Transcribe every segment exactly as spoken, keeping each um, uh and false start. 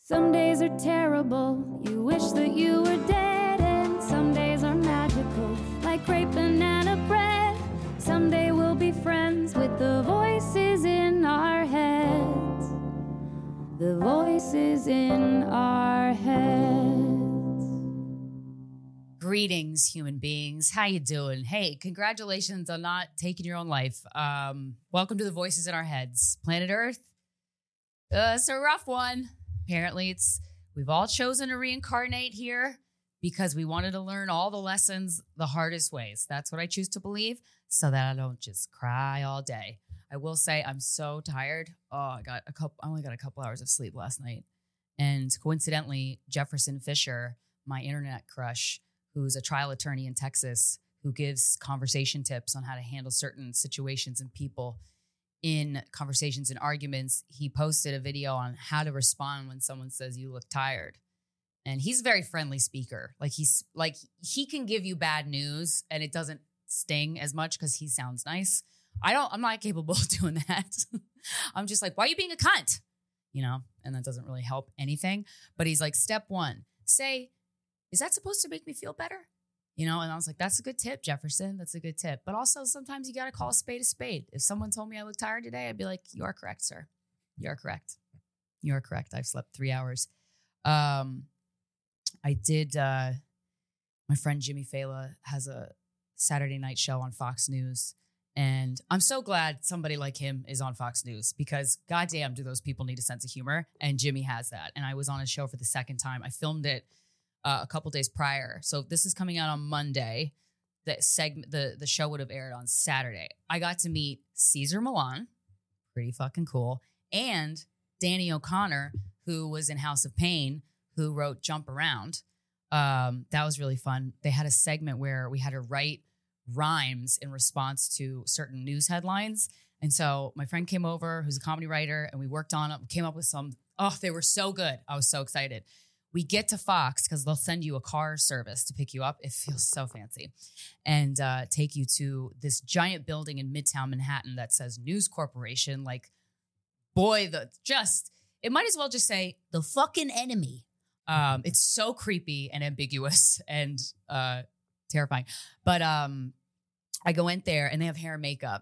Some days are terrible, you wish that you were dead, and some days are magical, like great banana bread. Someday we'll be friends with the voices in our heads, the voices in our heads. Greetings, human beings. How you doing? Hey, congratulations on not taking your own life. Um, welcome to the Voices in Our Heads. Planet Earth, uh, it's a rough one. Apparently, it's we've all chosen to reincarnate here because we wanted to learn all the lessons the hardest ways. That's what I choose to believe, so that I don't just cry all day. I will say I'm so tired. Oh, I got a couple. I only got a couple hours of sleep last night, and coincidentally, Jefferson Fisher, my internet crush, who's a trial attorney in Texas, who gives conversation tips on how to handle certain situations and people in conversations and arguments, he posted a video on how to respond when someone says you look tired. And he's a very friendly speaker. Like he's like he can give you bad news and it doesn't sting as much because he sounds nice. I don't, I'm not capable of doing that. I'm just like, why are you being a cunt? You know, and that doesn't really help anything. But he's like, step one, say, is that supposed to make me feel better? You know, and I was like, that's a good tip, Jefferson. That's a good tip. But also sometimes you got to call a spade a spade. If someone told me I look tired today, I'd be like, you are correct, sir. You are correct. You are correct. I've slept three hours. Um, I did. Uh, my friend Jimmy Fallon has a Saturday night show on Fox News. And I'm so glad somebody like him is on Fox News because goddamn, do those people need a sense of humor? And Jimmy has that. And I was on his show for the second time. I filmed it Uh, a couple days prior. So this is coming out on Monday. The segment, the, the show would have aired on Saturday. I got to meet Cesar Millan, pretty fucking cool, and Danny O'Connor, who was in House of Pain, who wrote Jump Around. Um, that was really fun. They had a segment where we had to write rhymes in response to certain news headlines. And so my friend came over, who's a comedy writer, and we worked on it. We came up with some, oh, they were so good. I was so excited. We get to Fox because they'll send you a car service to pick you up. It feels so fancy. And uh, take you to this giant building in Midtown Manhattan that says News Corporation. Like, boy, the just, it might as well just say the fucking enemy. Um, it's so creepy and ambiguous and uh, terrifying. But um, I go in there and they have hair and makeup.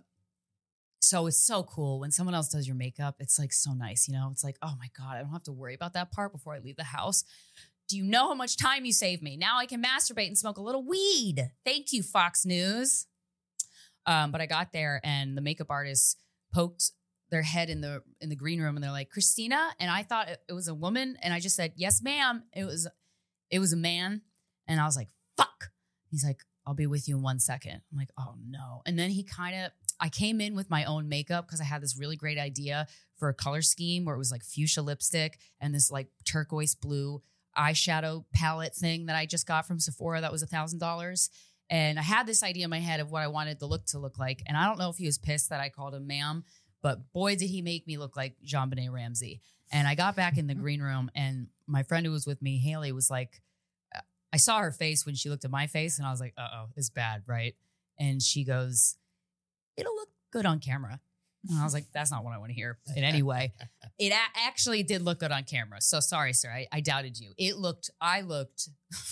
So it's so cool when someone else does your makeup. It's like so nice, you know? It's like, oh my God, I don't have to worry about that part before I leave the house. Do you know how much time you save me? Now I can masturbate and smoke a little weed. Thank you, Fox News. Um, but I got there and the makeup artist poked their head in the in the green room and they're like, Christina? And I thought it, it was a woman. And I just said, yes, ma'am. It was, it was a man. And I was like, fuck. He's like, I'll be with you in one second. I'm like, oh no. And then he kind of, I came in with my own makeup because I had this really great idea for a color scheme where it was like fuchsia lipstick and this like turquoise blue eyeshadow palette thing that I just got from Sephora that was a thousand dollars. And I had this idea in my head of what I wanted the look to look like. And I don't know if he was pissed that I called him ma'am, but boy, did he make me look like JonBenet Ramsey. And I got back in the green room and my friend who was with me, Haley, was like, I saw her face when she looked at my face and I was like, uh-oh, it's bad, right? And she goes, it'll look good on camera. And I was like, that's not what I want to hear in any way. It a- actually did look good on camera. So sorry, sir. I, I doubted you. It looked, I looked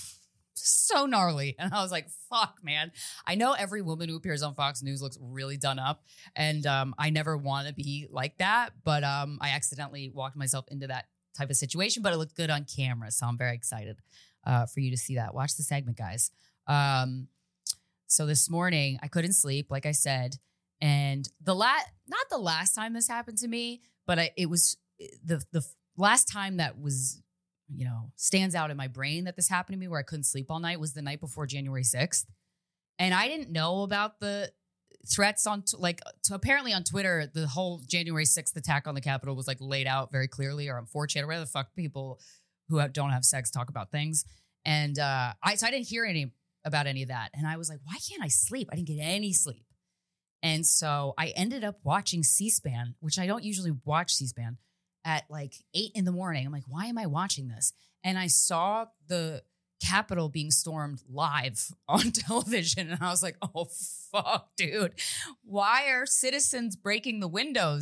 so gnarly. And I was like, fuck, man. I know every woman who appears on Fox News looks really done up. And um, I never want to be like that. But um, I accidentally walked myself into that type of situation. But it looked good on camera. So I'm very excited uh, for you to see that. Watch the segment, guys. Um, so this morning, I couldn't sleep, like I said. And the la- not the last time this happened to me, but I, it was the the last time that was, you know, stands out in my brain that this happened to me where I couldn't sleep all night was the night before January sixth. And I didn't know about the threats on, t- like, to apparently on Twitter, the whole January sixth attack on the Capitol was like laid out very clearly, or on four chan or whatever the fuck people who have, don't have sex talk about things. And uh, I, so I didn't hear any about any of that. And I was like, why can't I sleep? I didn't get any sleep. And so I ended up watching C-SPAN, which I don't usually watch C-SPAN, at like eight in the morning. I'm like, why am I watching this? And I saw the Capitol being stormed live on television. And I was like, oh, fuck, dude. Why are citizens breaking the windows?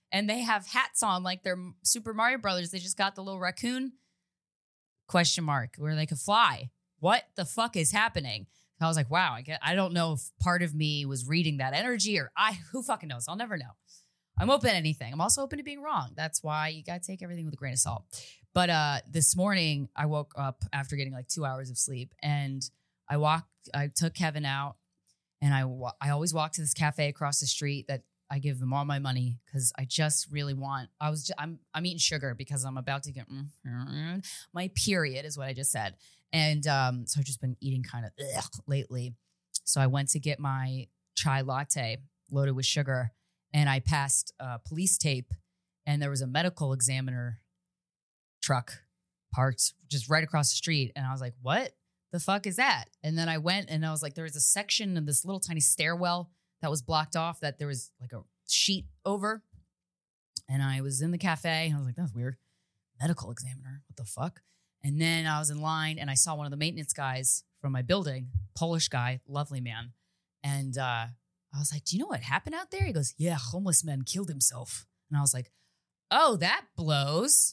and they have hats on like they're Super Mario Brothers. They just got the little raccoon question mark where they could fly. What the fuck is happening? And I was like, wow, I get, I don't know if part of me was reading that energy or I, who fucking knows? I'll never know. I'm open to anything. I'm also open to being wrong. That's why you got to take everything with a grain of salt. But uh, this morning I woke up after getting like two hours of sleep and I walked, I took Kevin out and I, wa- I always walk to this cafe across the street that I give them all my money because I just really want, I was, just, I'm, I'm eating sugar because I'm about to get mm, my period is what I just said. And um, so I've just been eating kind of ugh, lately. So I went to get my chai latte loaded with sugar and I passed uh, police tape and there was a medical examiner truck parked just right across the street. And I was like, what the fuck is that? And then I went and I was like, there was a section of this little tiny stairwell that was blocked off that there was like a sheet over. And I was in the cafe and I was like, that's weird. Medical examiner, what the fuck? And then I was in line and I saw one of the maintenance guys from my building, Polish guy, lovely man. And uh, I was like, do you know what happened out there? He goes, yeah, homeless man killed himself. And I was like, oh, that blows.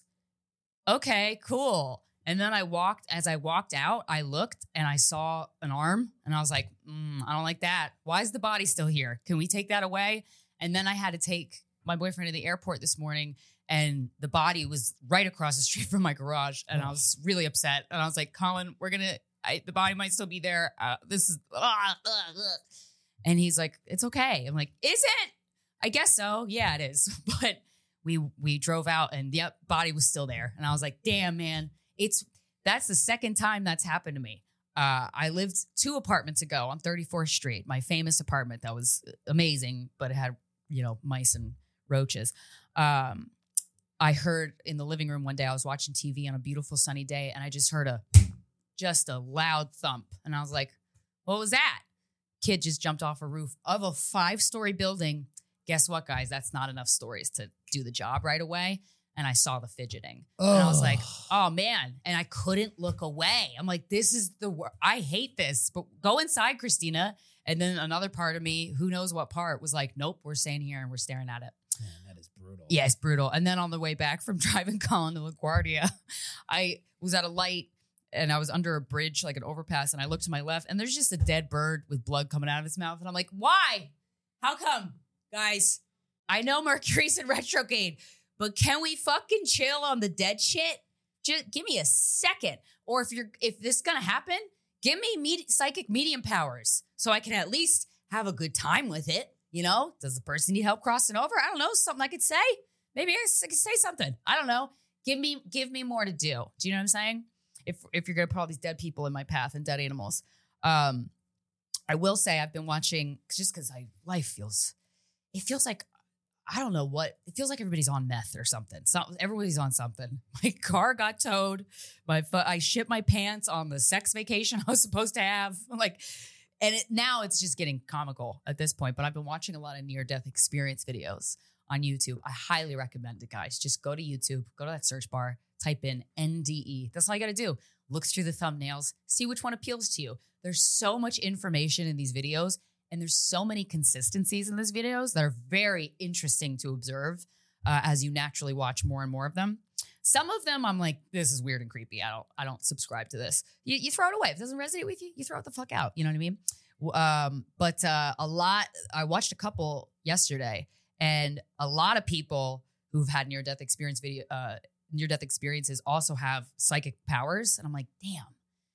Okay, cool. And then I walked, as I walked out, I looked and I saw an arm and I was like, mm, I don't like that. Why is the body still here? Can we take that away? And then I had to take my boyfriend to the airport this morning and the body was right across the street from my garage. And oh. I was really upset. And I was like, Colin, we're going to, the body might still be there. Uh, this is, uh, uh, uh. And he's like, it's okay. I'm like, is it? I guess so. Yeah, it is. But we, we drove out and yep, body was still there. And I was like, damn, man. It's that's the second time that's happened to me. Uh, I lived two apartments ago on thirty-fourth Street, my famous apartment that was amazing, but it had, you know, mice and roaches. Um, I heard in the living room one day, I was watching T V on a beautiful sunny day, and I just heard a just a loud thump. And I was like, what was that? Kid just jumped off a roof of a five-story building. Guess what, guys? That's not enough stories to do the job right away. And I saw the fidgeting. Oh. And I was like, oh, man. And I couldn't look away. I'm like, this is the worst. I hate this. But go inside, Christina. And then another part of me, who knows what part, was like, nope, we're staying here and we're staring at it. Man, that is brutal. Yeah, it's brutal. And then on the way back from driving Colin to LaGuardia, I was at a light and I was under a bridge, like an overpass. And I looked to my left and there's just a dead bird with blood coming out of its mouth. And I'm like, why? How come? Guys, I know Mercury's in retrograde. But can we fucking chill on the dead shit? Just give me a second. Or if you're if this is gonna happen, give me med- psychic medium powers so I can at least have a good time with it. You know, does the person need help crossing over? I don't know, something I could say. Maybe I could say something. I don't know. Give me give me more to do. Do you know what I'm saying? If if you're gonna put all these dead people in my path and dead animals, um, I will say I've been watching just because I life feels it feels like. I don't know what, it feels like everybody's on meth or something. So everybody's on something. My car got towed. My I shipped my pants on the sex vacation I was supposed to have. Like, and it, now it's just getting comical at this point. But I've been watching a lot of near-death experience videos on YouTube. I highly recommend it, guys. Just go to YouTube, go to that search bar, type in N D E. That's all you got to do. Look through the thumbnails, see which one appeals to you. There's so much information in these videos. And there's so many consistencies in these videos that are very interesting to observe uh, as you naturally watch more and more of them. Some of them I'm like, this is weird and creepy. I don't I don't subscribe to this. You, you throw it away. If it doesn't resonate with you, you throw it the fuck out. You know what I mean? Um, but uh, a lot, I watched a couple yesterday and a lot of people who've had near-death experience video, uh, near-death experiences also have psychic powers. And I'm like, damn.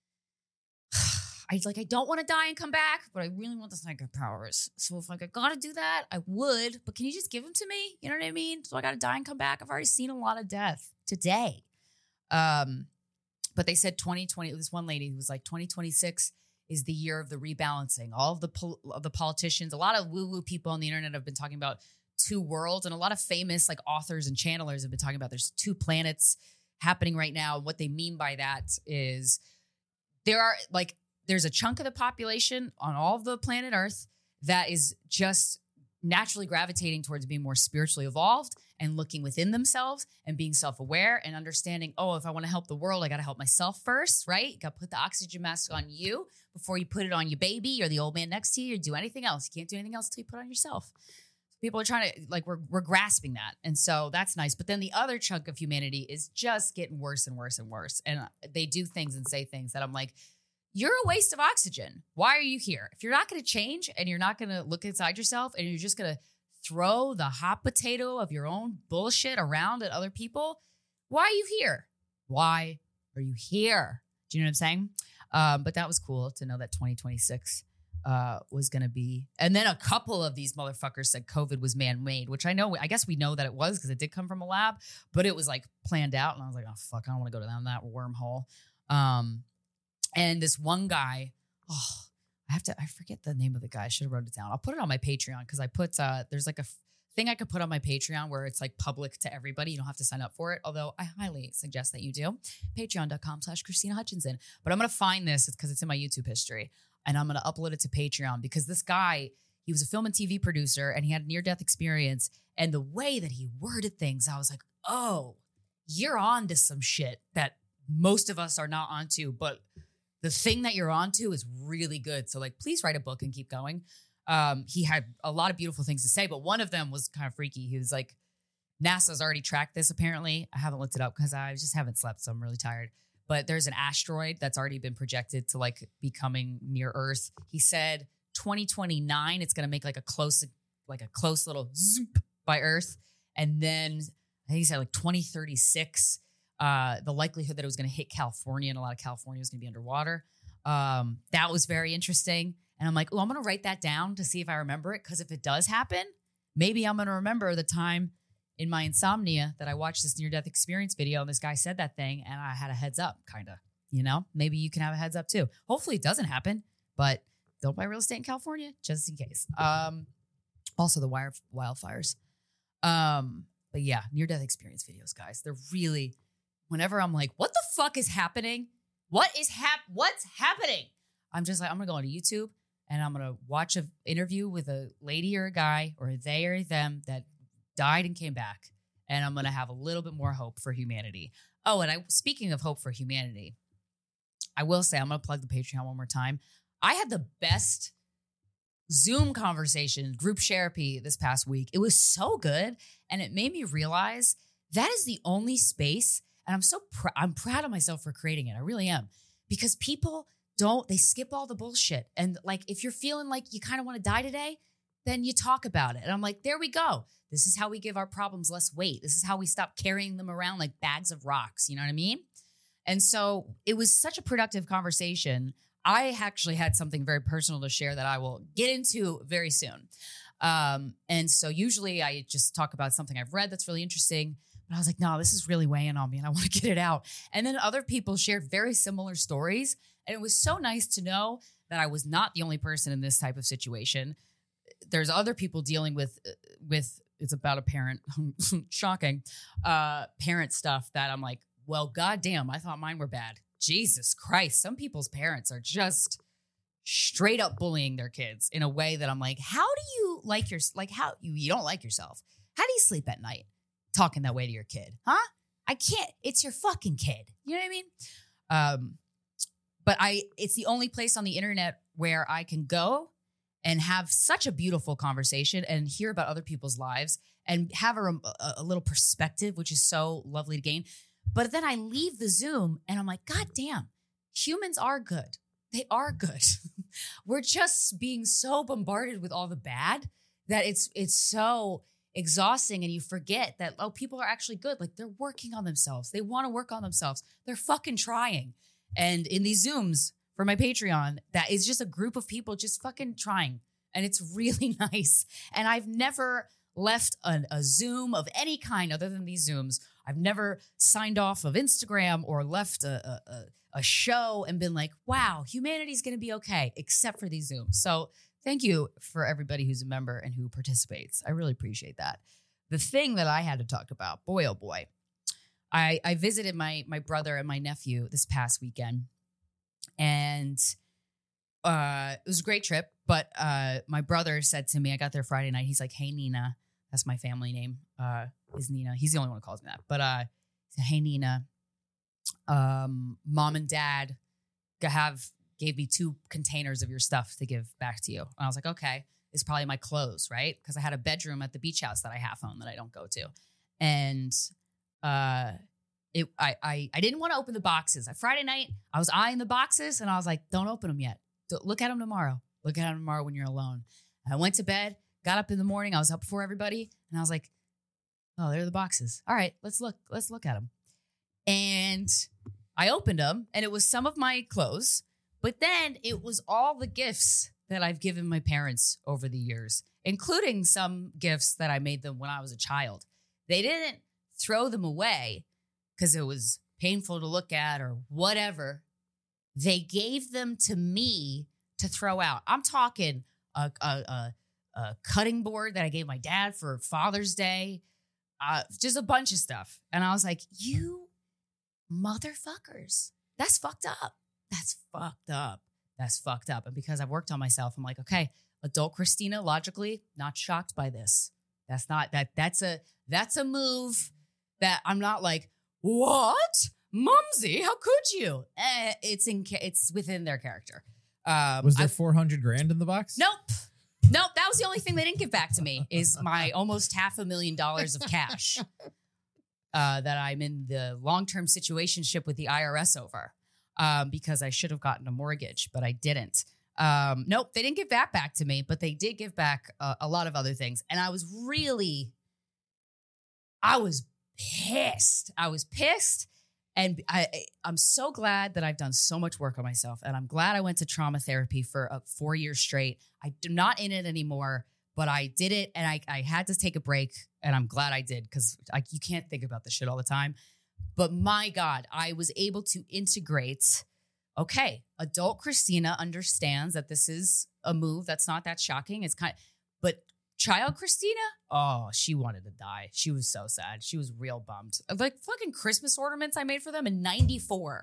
I like I don't want to die and come back, but I really want the psychic powers. So if like I gotta do that, I would. But can you just give them to me? You know what I mean? So I gotta die and come back. I've already seen a lot of death today. Um, but they said twenty twenty. This one lady was like twenty twenty-six is the year of the rebalancing. All of the pol- of the politicians, a lot of woo woo people on the internet have been talking about two worlds, and a lot of famous like authors and channelers have been talking about there's two planets happening right now. What they mean by that is there are like. There's a chunk of the population on all of the planet Earth that is just naturally gravitating towards being more spiritually evolved and looking within themselves and being self-aware and understanding, oh, if I want to help the world, I got to help myself first, right? You got to put the oxygen mask on you before you put it on your baby or the old man next to you or do anything else. You can't do anything else until you put it on yourself. people are trying to, like, we're, we're grasping that. And so that's nice. But then the other chunk of humanity is just getting worse and worse and worse. And they do things and say things that I'm like, you're a waste of oxygen. Why are you here? If you're not going to change and you're not going to look inside yourself and you're just going to throw the hot potato of your own bullshit around at other people, why are you here? Why are you here? Do you know what I'm saying? Um, but that was cool to know that twenty twenty-six uh, was going to be. And then a couple of these motherfuckers said COVID was man-made, which I know, I guess we know that it was because it did come from a lab, but it was like planned out. And I was like, oh, fuck, I don't want to go down that wormhole. Um, and this one guy, oh, I have to, I forget the name of the guy. I should have wrote it down. I'll put it on my Patreon because I put, uh, there's like a f- thing I could put on my Patreon where it's like public to everybody. You don't have to sign up for it. Although I highly suggest that you do. Patreon.com slash Christina Hutchinson. But I'm going to find this because it's in my YouTube history and I'm going to upload it to Patreon because this guy, he was a film and T V producer and he had a near-death experience. And the way that he worded things, I was like, oh, you're on to some shit that most of us are not onto, but the thing that you're onto is really good. So like, please write a book and keep going. Um, he had a lot of beautiful things to say, but one of them was kind of freaky. He was like, NASA's already tracked this apparently. I haven't looked it up because I just haven't slept, so I'm really tired. But there's an asteroid that's already been projected to like be coming near Earth. He said twenty twenty-nine, it's going to make like a close, like a close little zoop by Earth. And then I think he said like twenty thirty-six, uh, the likelihood that it was going to hit California and a lot of California was going to be underwater. Um, that was very interesting. And I'm like, oh, I'm going to write that down to see if I remember it. Because if it does happen, maybe I'm going to remember the time in my insomnia that I watched this near-death experience video and this guy said that thing and I had a heads up, kind of, you know? Maybe you can have a heads up too. Hopefully it doesn't happen, but don't buy real estate in California just in case. Um, also the wire wildfires. Um, but yeah, near-death experience videos, guys. They're really, whenever I'm like, what the fuck is happening? What is hap? What's happening? I'm just like, I'm going to go onto YouTube and I'm going to watch an interview with a lady or a guy or they or them that died and came back. And I'm going to have a little bit more hope for humanity. Oh, and I, speaking of hope for humanity, I will say, I'm going to plug the Patreon one more time. I had the best Zoom conversation, group therapy this past week. It was so good. And it made me realize that is the only space. And I'm so pr- I'm proud of myself for creating it. I really am. Because people don't, they skip all the bullshit. And like, if you're feeling like you kind of want to die today, then you talk about it. And I'm like, there we go. This is how we give our problems less weight. This is how we stop carrying them around like bags of rocks. You know what I mean? And so it was such a productive conversation. I actually had something very personal to share that I will get into very soon. Um, and so usually I just talk about something I've read that's really interesting. But I was like, no, this is really weighing on me and I want to get it out. And then other people shared very similar stories. And it was so nice to know that I was not the only person in this type of situation. There's other people dealing with, with it's about a parent, shocking, uh, parent stuff that I'm like, well, goddamn, I thought mine were bad. Jesus Christ. Some people's parents are just straight up bullying their kids in a way that I'm like, how do you like your, like how you, you don't like yourself? How do you sleep at night talking that way to your kid? Huh? I can't, it's your fucking kid. You know what I mean? Um, but I, it's the only place on the internet where I can go and have such a beautiful conversation and hear about other people's lives and have a, a, a little perspective, which is so lovely to gain. But then I leave the Zoom and I'm like, God damn, humans are good. They are good. We're just being so bombarded with all the bad that it's it's so exhausting and you forget that, oh, people are actually good. Like they're working on themselves. They want to work on themselves. They're fucking trying. And in these Zooms for my Patreon, that is just a group of people just fucking trying. And it's really nice. And I've never left a, a Zoom of any kind other than these Zooms. I've never signed off of Instagram or left a, a, a show and been like, wow, humanity's going to be okay, except for these Zooms. So thank you for everybody who's a member and who participates. I really appreciate that. The thing that I had to talk about, boy, oh boy, I, I visited my, my brother and my nephew this past weekend. And uh, it was a great trip. But uh, my brother said to me, I got there Friday night. He's like, hey, Nina. That's my family name, uh, is Nina. He's the only one who calls me that. But uh, he said, hey, Nina, um, mom and dad have gave me two containers of your stuff to give back to you. And I was like, okay. is probably my clothes, right? Because I had a bedroom at the beach house that I half own that I don't go to. And uh, it, I, I, I didn't want to open the boxes. Friday night, I was eyeing the boxes and I was like, don't open them yet. Don't, look at them tomorrow. Look at them tomorrow when you're alone. And I went to bed, got up in the morning. I was up before everybody. And I was like, oh, there are the boxes. All right, let's look. Let's look at them. And I opened them and it was some of my clothes, but then it was all the gifts that I've given my parents over the years, including some gifts that I made them when I was a child. They didn't throw them away because it was painful to look at or whatever. They gave them to me to throw out. I'm talking a, a, a, a cutting board that I gave my dad for Father's Day, uh, just a bunch of stuff. And I was like, you motherfuckers, that's fucked up. That's fucked up. That's fucked up. And because I've worked on myself, I'm like, okay, adult Christina, logically, not shocked by this. That's not that. That's a that's a move that I'm not like, what, Mumsy? How could you? Eh, it's in. It's within their character. Um, was there four hundred grand in the box? Nope. Nope. That was the only thing they didn't give back to me is my almost half a million dollars of cash uh, that I'm in the long term situationship with the I R S over. Um, because I should have gotten a mortgage, but I didn't. Um, nope, they didn't give that back to me, but they did give back a, a lot of other things. And I was really, I was pissed. I was pissed. And I, I'm so glad that I've done so much work on myself. And I'm glad I went to trauma therapy for uh, four years straight. I'm not in it anymore, but I did it. And I, I had to take a break. And I'm glad I did because you can't think about this shit all the time. But my God, I was able to integrate, okay, adult Christina understands that this is a move that's not that shocking. It's kind of, but child Christina, oh, she wanted to die. She was so sad. She was real bummed. Like fucking Christmas ornaments I made for them in ninety-four.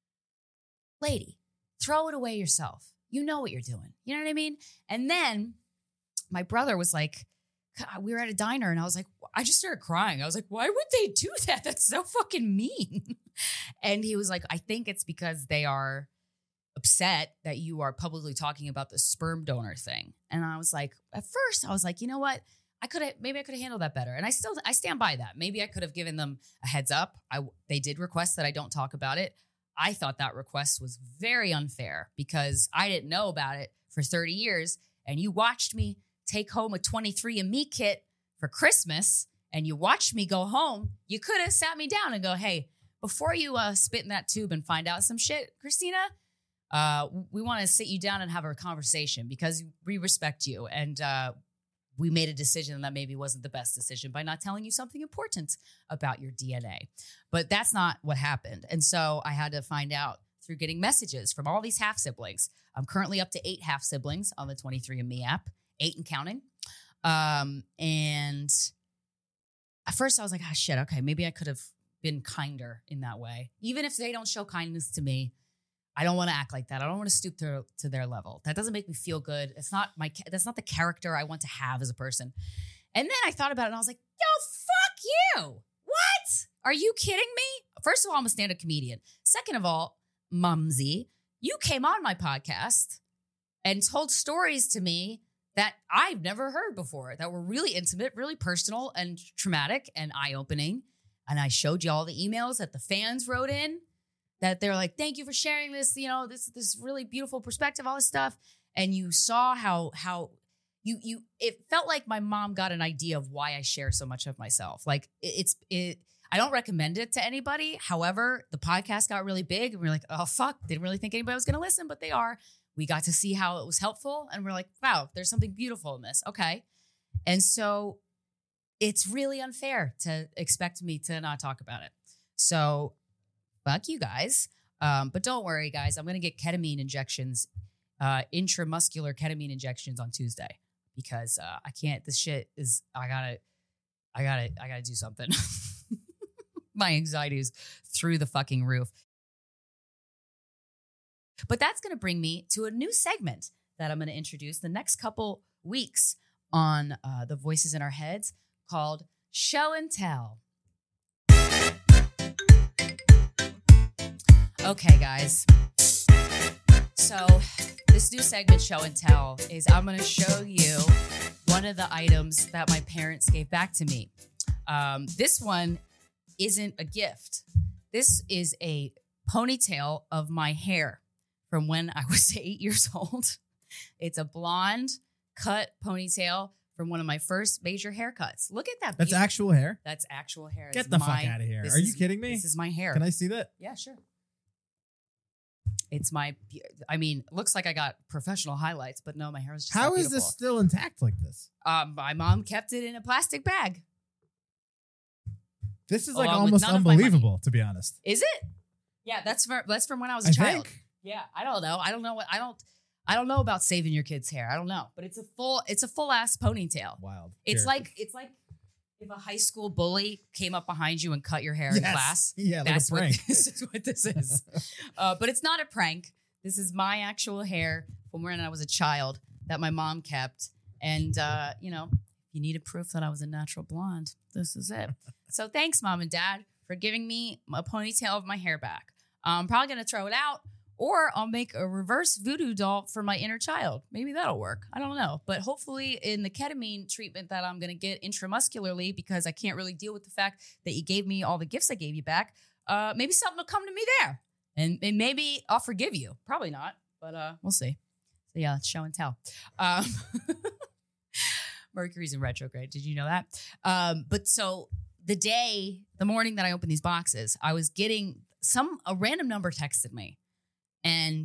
Lady, throw it away yourself. You know what you're doing. You know what I mean? And then my brother was like, God, we were at a diner and I was like, I just started crying. I was like, why would they do that? That's so fucking mean. And he was like, I think it's because they are upset that you are publicly talking about the sperm donor thing. And I was like, at first I was like, you know what? I could have, maybe I could have handled that better. And I still, I stand by that. Maybe I could have given them a heads up. I, they did request that I don't talk about it. I thought that request was very unfair because I didn't know about it for thirty years. And you watched me take home a twenty-three and me kit for Christmas and you watched me go home. You could have sat me down and go, hey, before you uh, spit in that tube and find out some shit, Christina, uh, we want to sit you down and have a conversation because we respect you. And uh, we made a decision that maybe wasn't the best decision by not telling you something important about your D N A. But that's not what happened. And so I had to find out through getting messages from all these half siblings. I'm currently up to eight half siblings on the twenty-three and me app. Eight and counting. Um, and at first I was like, ah, shit, okay, maybe I could have been kinder in that way. Even if they don't show kindness to me, I don't want to act like that. I don't want to stoop to, to their level. That doesn't make me feel good. It's not my, that's not the character I want to have as a person. And then I thought about it and I was like, yo, fuck you. What? Are you kidding me? First of all, I'm a stand-up comedian. Second of all, Mumsy, you came on my podcast and told stories to me that I've never heard before, that were really intimate, really personal and traumatic and eye-opening. And I showed you all the emails that the fans wrote in that they're like, thank you for sharing this, you know, this this really beautiful perspective, all this stuff. And you saw how how you you it felt like my mom got an idea of why I share so much of myself. Like it, it's it I don't recommend it to anybody. However, the podcast got really big and we we're like, oh fuck, didn't really think anybody was gonna listen, but they are. We got to see how it was helpful and we're like, wow, there's something beautiful in this. Okay. And so it's really unfair to expect me to not talk about it. So fuck you guys. Um, but don't worry, guys. I'm going to get ketamine injections, uh, intramuscular ketamine injections on Tuesday because uh, I can't, this shit is, I gotta, I gotta, I gotta do something. My anxiety is through the fucking roof. But that's going to bring me to a new segment that I'm going to introduce the next couple weeks on uh, the Voices in Our Heads called Show and Tell. Okay, guys. So So this new segment, Show and Tell, is I'm going to show you one of the items that my parents gave back to me. Um, this one isn't a gift. This is a ponytail of my hair from when I was eight years old. It's a blonde cut ponytail from one of my first major haircuts. Look at that. That's beauty. actual hair? That's actual hair. Get It's the my, fuck out of here. this Are you is- kidding me? This is my hair. Can I see that? Yeah, sure. It's my, I mean, looks like I got professional highlights, but no, my hair is just How that is this beautiful. still intact like this? Um, my mom kept it in a plastic bag. This is like Along with almost none of my money. unbelievable, to be honest. Is it? Yeah, that's from, that's from when I was a I child. think. Yeah, I don't know. I don't know what I don't. I don't know about saving your kid's hair. I don't know, but it's a full. It's a full ass ponytail. Wild. It's Here. like it's like if a high school bully came up behind you and cut your hair in Yes. class. Yeah, like That's a what prank. this is. What this is. uh, but it's not a prank. This is my actual hair from when I was a child that my mom kept, and uh, you know, if you needed proof that I was a natural blonde, this is it. So thanks, mom and dad, for giving me a ponytail of my hair back. I'm probably gonna throw it out. Or I'll make a reverse voodoo doll for my inner child. Maybe that'll work. I don't know. But hopefully in the ketamine treatment that I'm going to get intramuscularly, because I can't really deal with the fact that you gave me all the gifts I gave you back, uh, maybe something will come to me there. And, and maybe I'll forgive you. Probably not, but uh, we'll see. So yeah, it's show and tell. Um, Mercury's in retrograde. Did you know that? Um, but so the day, the morning that I opened these boxes, I was getting some, a random number texted me. And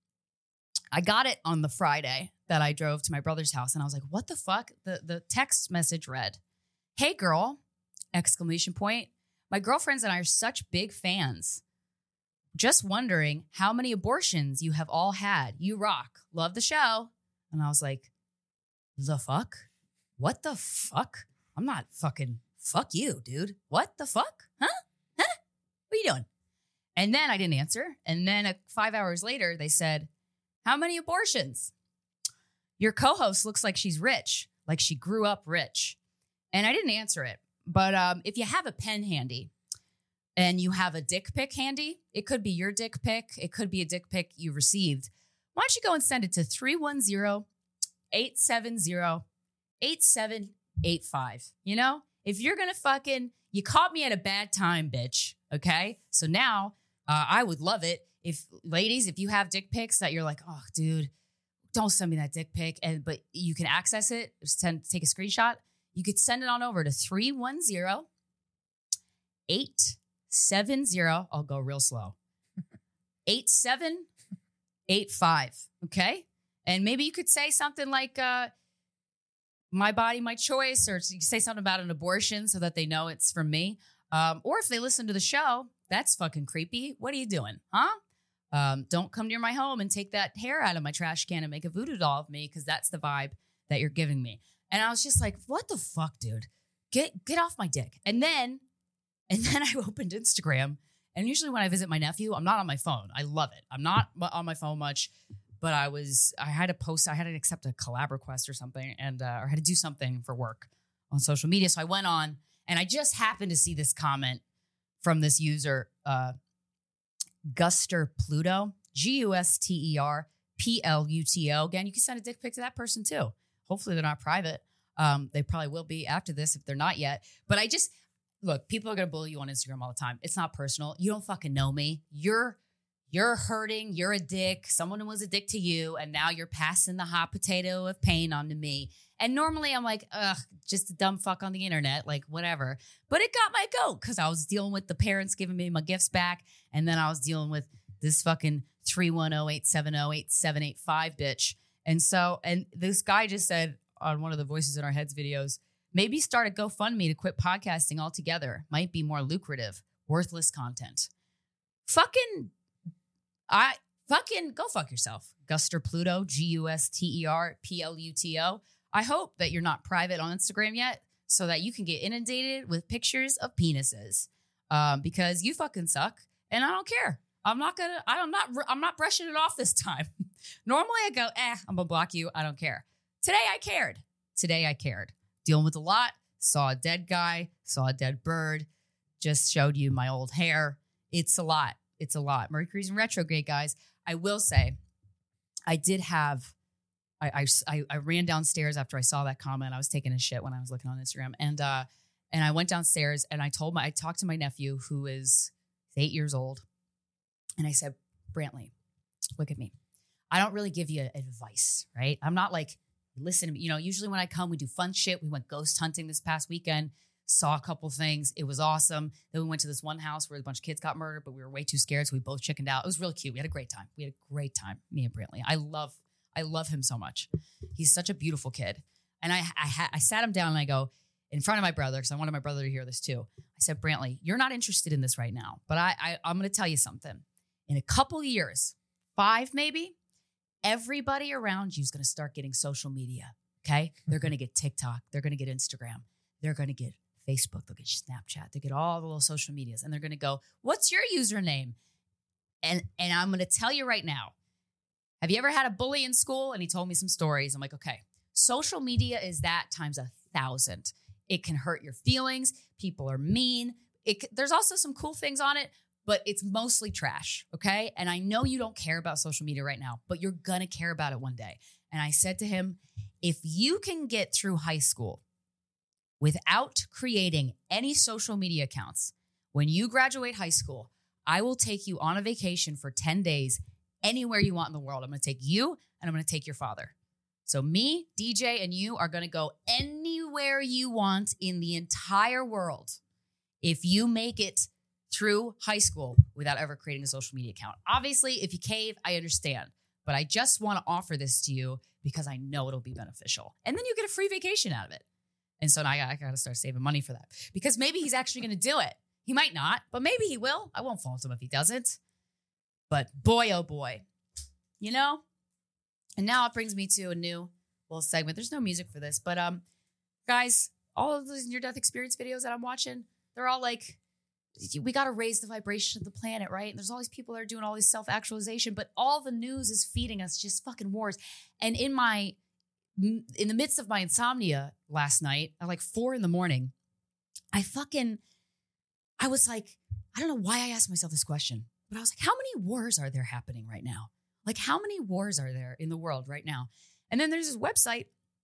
I got it on the Friday that I drove to my brother's house. And I was like, what the fuck? The, the text message read, "Hey girl, exclamation point. My girlfriends and I are such big fans. Just wondering how many abortions you have all had. You rock. Love the show." And I was like, the fuck? What the fuck? I'm not fucking, fuck you, dude. What the fuck? Huh? Huh? What are you doing? And then I didn't answer. And then uh, five hours later, they said, "How many abortions? Your co-host looks like she's rich, like she grew up rich." And I didn't answer it. But um, if you have a pen handy and you have a dick pic handy, it could be your dick pic. It could be a dick pic you received. Why don't you go and send it to three one zero, eight seven zero, eight seven eight five? You know, if you're going to fucking, you caught me at a bad time, bitch. Okay. So now, Uh, I would love it if, ladies, if you have dick pics that you're like, oh, dude, don't send me that dick pic, and but you can access it, send, take a screenshot. You could send it on over to three one zero, eight seven zero. I'll go real slow. eight seven eight five. Okay, and maybe you could say something like, uh, "My body, my choice," or you say something about an abortion so that they know it's from me. Um, or if they listen to the show. That's fucking creepy. What are you doing? Huh? Um, don't come near my home and take that hair out of my trash can and make a voodoo doll of me, because that's the vibe that you're giving me. And I was just like, what the fuck, dude? Get get off my dick. And then, and then I opened Instagram. And usually when I visit my nephew, I'm not on my phone. I love it. I'm not on my phone much, but I was, I had to post, I had to accept a collab request or something, and uh, or I had to do something for work on social media. So I went on, and I just happened to see this comment from this user, uh, Guster Pluto, G U S T E R P L U T O. Again, you can send a dick pic to that person too. Hopefully they're not private. Um, they probably will be after this if they're not yet. But I just, look, people are going to bully you on Instagram all the time. It's not personal. You don't fucking know me. You're, you're hurting. You're a dick. Someone was a dick to you. And now you're passing the hot potato of pain onto me. And normally I'm like, ugh, just a dumb fuck on the internet, like whatever. But it got my goat because I was dealing with the parents giving me my gifts back. And then I was dealing with this fucking three one zero, eight seven zero, eight seven eight five bitch. And so, and this guy just said on one of the Voices in Our Heads videos, maybe start a GoFundMe to quit podcasting altogether. Might be more lucrative. Worthless content. Fucking, I, fucking go fuck yourself. Guster Pluto, G U S T E R P L U T O. I hope that you're not private on Instagram yet so that you can get inundated with pictures of penises, um, because you fucking suck and I don't care. I'm not gonna, I'm not, I'm not brushing it off this time. Normally I go, eh, I'm gonna block you. I don't care. Today I cared. Today I cared. Dealing with a lot, saw a dead guy, saw a dead bird, just showed you my old hair. It's a lot. It's a lot. Mercury's in retrograde, guys. I will say, I did have, I, I, I ran downstairs after I saw that comment. I was taking a shit when I was looking on Instagram. And, uh, and I went downstairs and I told my, I talked to my nephew who is eight years old. And I said, Brantley, look at me. I don't really give you advice, right? I'm not like, listen to me. You know, usually when I come, we do fun shit. We went ghost hunting this past weekend, saw a couple things. It was awesome. Then we went to this one house where a bunch of kids got murdered, but we were way too scared. So we both chickened out. It was really cute. We had a great time. We had a great time, me and Brantley. I love, I love him so much. He's such a beautiful kid. And I, I, ha- I sat him down and I go, in front of my brother, because I wanted my brother to hear this too. I said, Brantley, you're not interested in this right now, but I, I I'm going to tell you something. In a couple years, five maybe, everybody around you is going to start getting social media, okay? They're going to get TikTok. They're going to get Instagram. They're going to get Facebook. They'll get Snapchat. They get all the little social medias, and they're going to go, what's your username? And, and I'm going to tell you right now, have you ever had a bully in school? And he told me some stories. I'm like, okay, social media is that times a thousand. It can hurt your feelings. People are mean. It, there's also some cool things on it, but it's mostly trash, okay? And I know you don't care about social media right now, but you're going to care about it one day. And I said to him, if you can get through high school without creating any social media accounts, when you graduate high school, I will take you on a vacation for ten days anywhere you want in the world. I'm going to take you and I'm going to take your father. So me, D J, and you are going to go anywhere you want in the entire world if you make it through high school without ever creating a social media account. Obviously, if you cave, I understand. But I just want to offer this to you because I know it'll be beneficial. And then you get a free vacation out of it. And so now I, I got to start saving money for that. Because maybe he's actually going to do it. He might not, but maybe he will. I won't fault him if he doesn't. But boy, oh boy. You know? And now it brings me to a new little segment. There's no music for this, but um, guys, all of those near-death experience videos that I'm watching, they're all like, we got to raise the vibration of the planet, right? And there's all these people that are doing all this self-actualization, but all the news is feeding us just fucking wars. And in my, in the midst of my insomnia last night, at like four in the morning, I fucking, I was like, I don't know why I asked myself this question, but I was like, how many wars are there happening right now? Like, how many wars are there in the world right now? And then there's this website.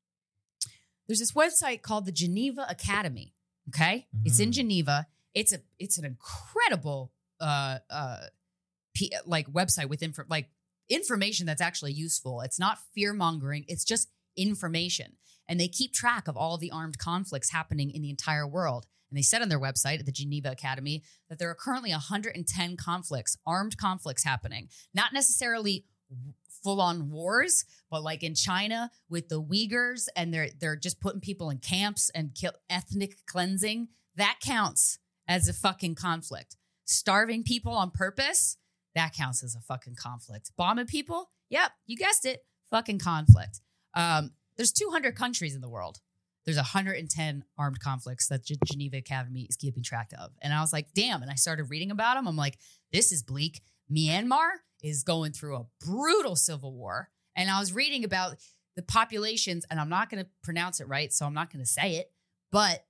There's this website called the Geneva Academy. Okay, mm-hmm. It's in Geneva. It's a it's an incredible uh uh p- like website with info like information that's actually useful. It's not fear mongering. It's just information, and they keep track of all the armed conflicts happening in the entire world. And they said on their website at the Geneva Academy that there are currently one hundred ten conflicts, armed conflicts happening, not necessarily full-on wars, but like in China with the Uyghurs, and they're they're just putting people in camps and kill, ethnic cleansing. That counts as a fucking conflict. Starving people on purpose, that counts as a fucking conflict. Bombing people, yep, you guessed it, fucking conflict. Um, there's two hundred countries in the world. There's one hundred ten armed conflicts that G- Geneva Academy is keeping track of. And I was like, damn. And I started reading about them. I'm like, this is bleak. Myanmar is going through a brutal civil war. And I was reading about the populations, and I'm not going to pronounce it right, so I'm not going to say it, but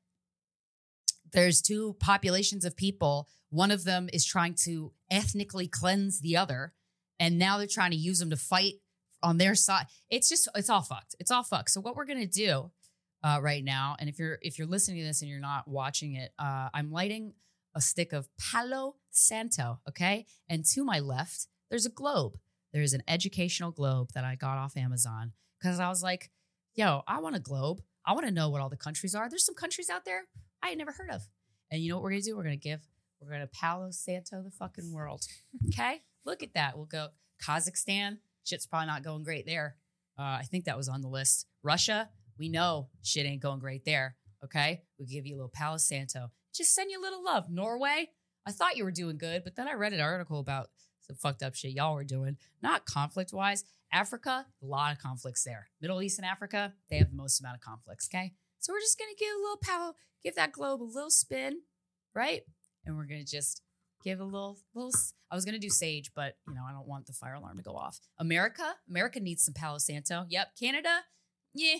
there's two populations of people. One of them is trying to ethnically cleanse the other, and now they're trying to use them to fight on their side. It's just, it's all fucked. It's all fucked. So what we're going to do uh, right now, and if you're if you're listening to this and you're not watching it, uh, I'm lighting a stick of Palo Santo, okay? And to my left, there's a globe. There's an educational globe that I got off Amazon because I was like, yo, I want a globe. I want to know what all the countries are. There's some countries out there I had never heard of. And you know what we're going to do? We're going to give, we're going to Palo Santo the fucking world. Okay? Look at that. We'll go Kazakhstan. Shit's probably not going great there. Uh, I think that was on the list. Russia, we know shit ain't going great there. Okay? We'll give you a little Palo Santo. Just send you a little love. Norway, I thought you were doing good, but then I read an article about some fucked up shit y'all were doing. Not conflict-wise. Africa, a lot of conflicts there. Middle East and Africa, they have the most amount of conflicts, okay? So we're just going to give a little power, give that globe a little spin, right? And we're going to just give a little, little, I was going to do sage, but, you know, I don't want the fire alarm to go off. America, America needs some Palo Santo. Yep. Canada, yeah.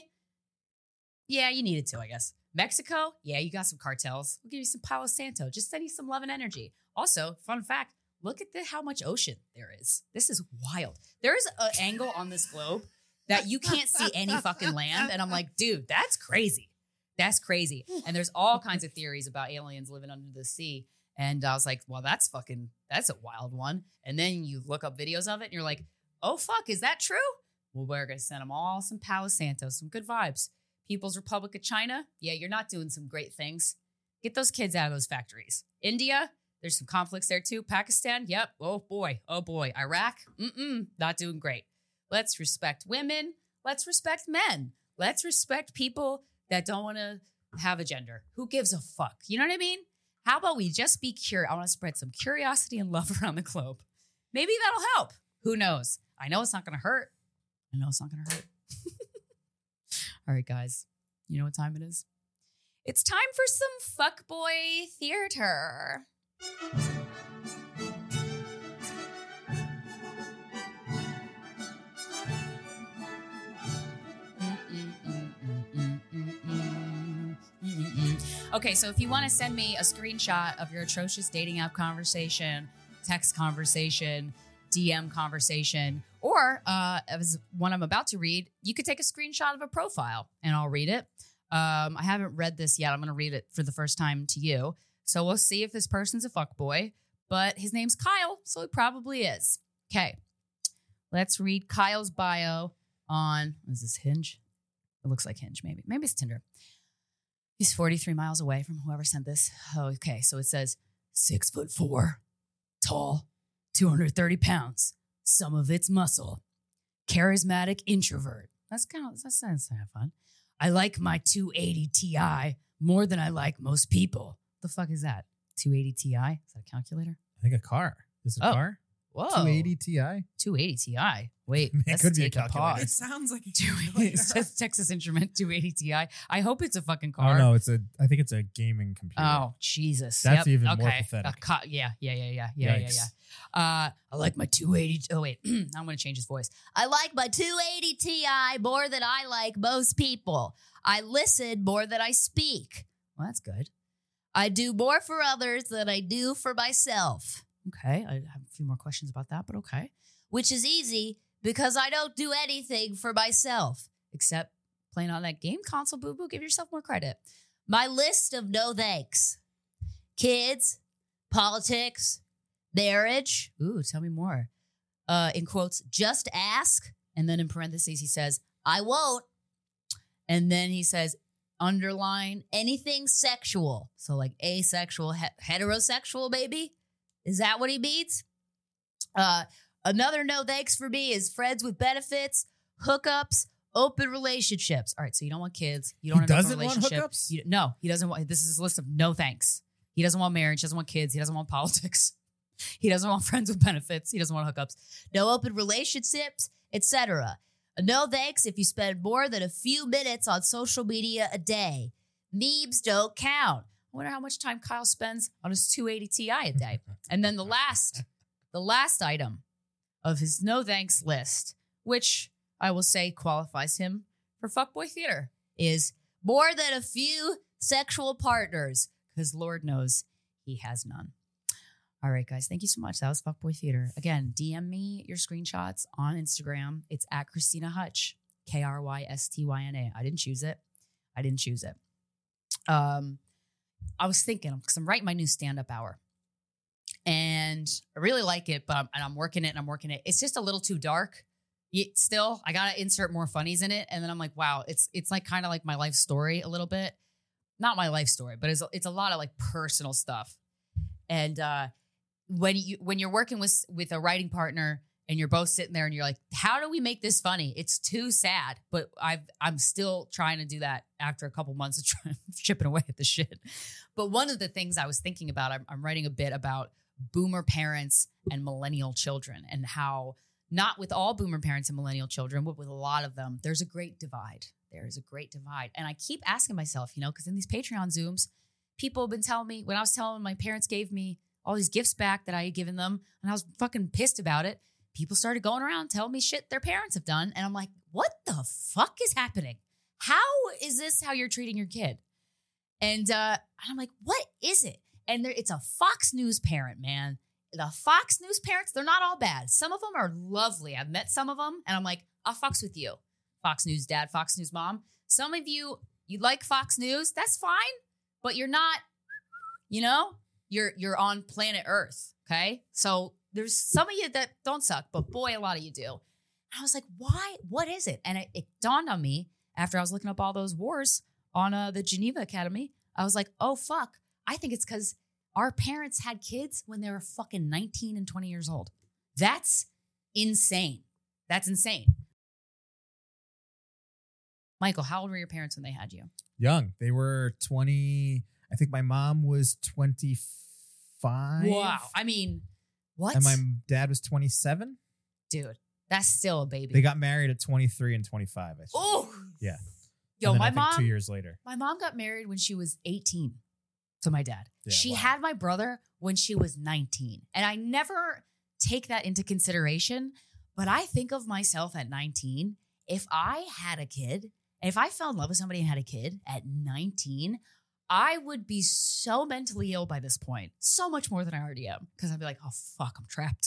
Yeah, you need it too, I guess. Mexico, yeah, you got some cartels. We'll give you some Palo Santo. Just send you some love and energy. Also, fun fact, look at the, how much ocean there is. This is wild. There's an angle on this globe that you can't see any fucking land. And I'm like, dude, that's crazy. That's crazy. And there's all kinds of theories about aliens living under the sea. And I was like, well, that's fucking, that's a wild one. And then you look up videos of it and you're like, oh, fuck, is that true? Well, we're going to send them all some Palo Santo, some good vibes. People's Republic of China. Yeah, you're not doing some great things. Get those kids out of those factories. India, there's some conflicts there too. Pakistan, yep. Oh boy, oh boy. Iraq, mm-mm, not doing great. Let's respect women. Let's respect men. Let's respect people that don't want to have a gender. Who gives a fuck? You know what I mean? How about we just be curious? I want to spread some curiosity and love around the globe. Maybe that'll help. Who knows? I know it's not going to hurt. I know it's not going to hurt. All right, guys. You know what time it is? It's time for some fuckboy theater. Okay, so if you want to send me a screenshot of your atrocious dating app conversation, text conversation, D M conversation, or uh, as one I'm about to read, you could take a screenshot of a profile and I'll read it. Um, I haven't read this yet. I'm going to read it for the first time to you. So we'll see if this person's a fuckboy, but his name's Kyle, so he probably is. Okay, let's read Kyle's bio on, what is this, Hinge? It looks like Hinge, maybe. Maybe it's Tinder. He's forty-three miles away from whoever sent this. Oh, okay. So it says six foot four, tall, two hundred thirty pounds, some of it's muscle, charismatic introvert. That's kind of, that sounds kind of fun. I like my two eighty T I more than I like most people. The fuck is that? two eighty T I? Is that a calculator? I think a car. Is it a Oh. car? Whoa. two eighty T I? two eighty T I. Wait, Man, let's could be a take a calculator. It pause. sounds like a two eighty, calculator. it says Texas Instrument two eighty T I. I hope it's a fucking Oh car. no, it's a. I think it's a gaming computer. Oh, Jesus. That's Yep. even more okay. pathetic. A co- yeah, yeah, yeah, yeah, yeah, yeah, Yikes. yeah. Uh, I like my two eighty. Oh, wait. I'm going to change his voice. I like my two eighty T I more than I like most people. I listen more than I speak. Well, that's good. I do more for others than I do for myself. Okay. I have a few more questions about that, but okay. Which is easy because I don't do anything for myself except playing on that game console, boo-boo. Give yourself more credit. My list of no thanks. Kids, politics, marriage. Ooh, tell me more. Uh, in quotes, just ask. And then in parentheses, he says, I won't. And then he says, underline anything sexual. So like asexual, he- heterosexual, maybe? Is that what he means? Uh, another no thanks for me is friends with benefits, hookups, open relationships. All right, so you don't want kids. You don't He want an open doesn't want relationship. hookups? You- no, he doesn't want. This is his list of no thanks. He doesn't want marriage. He doesn't want kids. He doesn't want politics. He doesn't want friends with benefits. He doesn't want hookups. No open relationships, et cetera. No thanks if you spend more than a few minutes on social media a day. Memes don't count. I wonder how much time Kyle spends on his two eighty T I a day. And then the last, the last item of his no thanks list, which I will say qualifies him for fuckboy theater, is more than a few sexual partners, because Lord knows he has none. All right, guys, thank you so much. That was fuckboy theater. Again, D M me your screenshots on Instagram. It's at Christina Hutch, K R Y S T Y N A. I didn't choose it. I didn't choose it. Um, I was thinking, because I'm writing my new stand-up hour. And I really like it, but I'm, and I'm working it and I'm working it. It's just a little too dark. It, still, I got to insert more funnies in it. And then I'm like, wow, it's it's like kind of like my life story a little bit. Not my life story, but it's, it's a lot of like personal stuff. And uh, when, you, when you're working with, with a writing partner and you're both sitting there and you're like, how do we make this funny? It's too sad. But I've, I'm still trying to do that after a couple months of trying, chipping away at the shit. But one of the things I was thinking about, I'm, I'm writing a bit about boomer parents and millennial children and how not with all boomer parents and millennial children, but with a lot of them, there's a great divide. There is a great divide. And I keep asking myself, you know, because in these Patreon Zooms, people have been telling me, when I was telling them my parents gave me all these gifts back that I had given them, and I was fucking pissed about it, people started going around telling me shit their parents have done. And I'm like, what the fuck is happening? How is this how you're treating your kid? And uh, I'm like, what is it? And there, it's a Fox News parent, man. the Fox News parents, they're not all bad. Some of them are lovely. I've met some of them and I'm like, I'll Fox with you. Fox News dad, Fox News mom. Some of you, you like Fox News. That's fine. But you're not, you know, you're you're on planet Earth. Okay. So there's some of you that don't suck, but boy, a lot of you do. And I was like, why? What is it? And it, it dawned on me after I was looking up all those wars on uh, the Geneva Academy. I was like, oh, fuck. I think it's because our parents had kids when they were fucking nineteen and twenty years old. That's insane. That's insane. Michael, how old were your parents when they had you? Young. They were twenty. I think my mom was twenty-five. Wow. I mean, what? And my dad was twenty-seven. Dude, that's still a baby. They got married at twenty-three and twenty-five. I think. Oh. Yeah. Yo, and then my I think mom. Two years later. My mom got married when she was eighteen to my dad. Yeah, she wow. had my brother when she was nineteen. And I never take that into consideration. But I think of myself at nineteen. If I had a kid, if I fell in love with somebody and had a kid at nineteen, I would be so mentally ill by this point. So much more than I already am. Because I'd be like, oh, fuck, I'm trapped.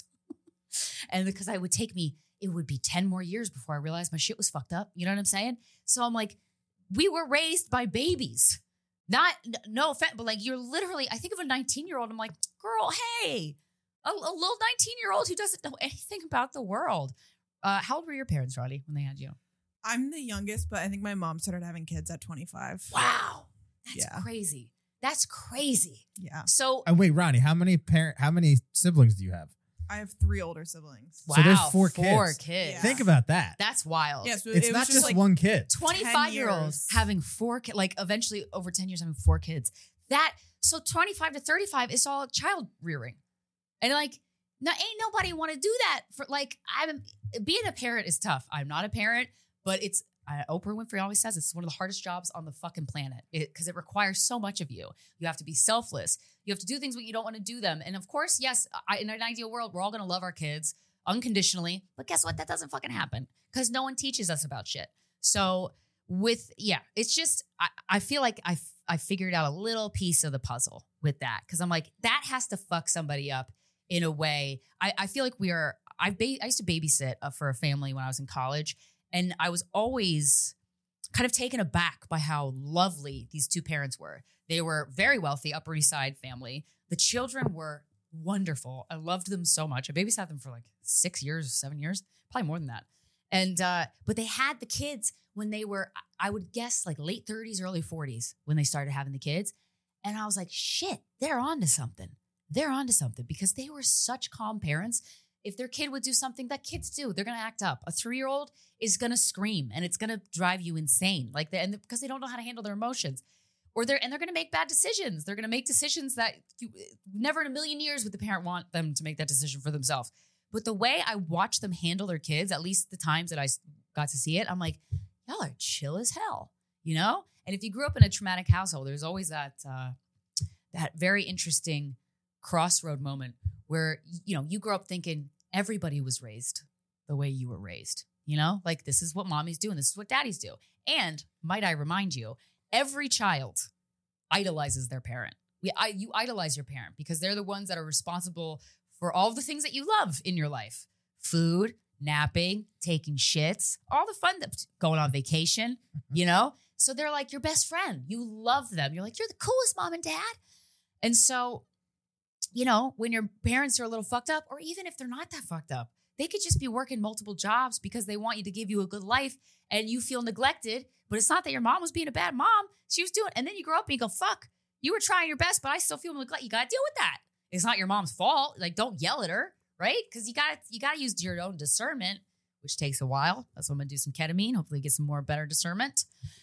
And because I would take me, it would be ten more years before I realized my shit was fucked up. You know what I'm saying? So I'm like, we were raised by babies. Not, no offense, but like you're literally, I think of a nineteen year old. I'm like, girl, hey, a, a little nineteen year old who doesn't know anything about the world. Uh, how old were your parents, Roddy, when they had you? I'm the youngest, but I think my mom started having kids at twenty-five. Wow. That's Yeah. crazy. That's crazy. Yeah. So, And wait, Ronnie, how many parent? How many siblings do you have? I have three older siblings. wow, So there's four four kids. kids. Yeah. Think about that. That's wild. Yeah, so It's it not was just, like one kid. twenty-five year olds years. having four kids, like eventually over ten years having four kids. That, so twenty-five to thirty-five is all child rearing. And like, now ain't nobody want to do that for like, I'm being a parent is tough. I'm not a parent, but it's, uh, Oprah Winfrey always says it's one of the hardest jobs on the fucking planet because it, it requires so much of you. You have to be selfless. You have to do things when you don't want to do them. And of course, yes, I, in an ideal world, we're all going to love our kids unconditionally. But guess what? That doesn't fucking happen because no one teaches us about shit. So with, yeah, it's just, I, I feel like I, I figured out a little piece of the puzzle with that because I'm like, that has to fuck somebody up in a way. I, I feel like we are, I, ba- I used to babysit uh, for a family when I was in college. And I was always kind of taken aback by how lovely these two parents were. They were very wealthy, Upper East Side family. The children were wonderful. I loved them so much. I babysat them for like six years, seven years, probably more than that. And, uh, but they had the kids when they were, I would guess like late thirties, early forties when they started having the kids. And I was like, shit, they're onto something. They're onto something because they were such calm parents. If their kid would do something that kids do, they're going to act up. A three-year-old is going to scream and it's going to drive you insane. Like they, and because they don't know how to handle their emotions. Or they're and they're going to make bad decisions. They're going to make decisions that you never in a million years would the parent want them to make that decision for themselves. But the way I watch them handle their kids, at least the times that I got to see it, I'm like, y'all are chill as hell, you know? And if you grew up in a traumatic household, there's always that uh, that very interesting crossroad moment where, you know, you grow up thinking everybody was raised the way you were raised, you know? Like, this is what mommies do and this is what daddies do. And might I remind you, every child idolizes their parent. We, I, you idolize your parent because they're the ones that are responsible for all the things that you love in your life. Food, napping, taking shits, all the fun, that, going on vacation, you know? So they're like your best friend. You love them. You're like, you're the coolest mom and dad. And so, you know, when your parents are a little fucked up, or even if they're not that fucked up, they could just be working multiple jobs because they want you to give you a good life and you feel neglected. But it's not that your mom was being a bad mom. She was doing, and then you grow up and you go, fuck, you were trying your best, but I still feel neglected. You got to deal with that. It's not your mom's fault. Like, don't yell at her, right? Because you got you got to use your own discernment, which takes a while. That's why I'm going to do some ketamine, hopefully get some more better discernment.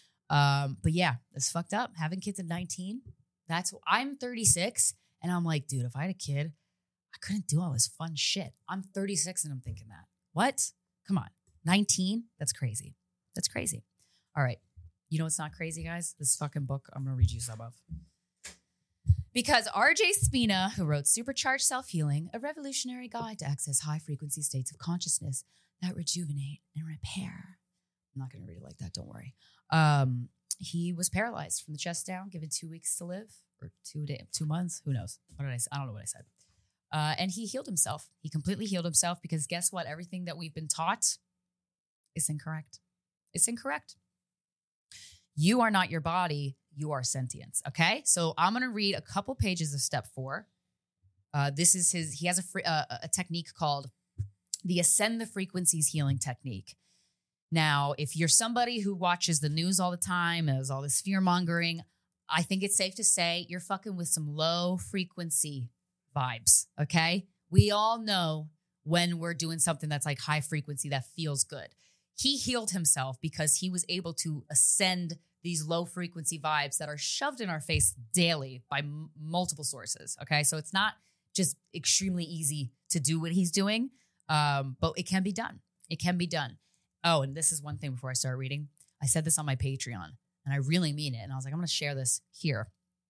Um, but yeah, it's fucked up. Having kids at nineteen, that's, I'm thirty-six. And I'm like, dude, if I had a kid, I couldn't do all this fun shit. I'm thirty-six and I'm thinking that. What? Come on. nineteen? That's crazy. That's crazy. All right. You know what's not crazy, guys? This fucking book I'm going to read you some of. Because R J Spina, who wrote Supercharged Self-Healing, a revolutionary guide to access high-frequency states of consciousness that rejuvenate and repair. I'm not going to read it like that. Don't worry. Um, he was paralyzed from the chest down, given two weeks to live. Or two day, two months, who knows? What did I say? I don't know what I said. Uh, and he healed himself. He completely healed himself because guess what? Everything that we've been taught is incorrect. It's incorrect. You are not your body. You are sentience. Okay. So I'm going to read a couple pages of step four. Uh, this is his, he has a, free, uh, a technique called the Ascend the Frequencies Healing Technique. Now, if you're somebody who watches the news all the time, has all this fear mongering, I think it's safe to say you're fucking with some low frequency vibes. Okay. We all know when we're doing something that's like high frequency that feels good. He healed himself because he was able to ascend these low frequency vibes that are shoved in our face daily by m- multiple sources. Okay. So it's not just extremely easy to do what he's doing, um, but it can be done. It can be done. Oh, and this is one thing before I start reading. I said this on my Patreon and I really mean it. And I was like, I'm going to share this here.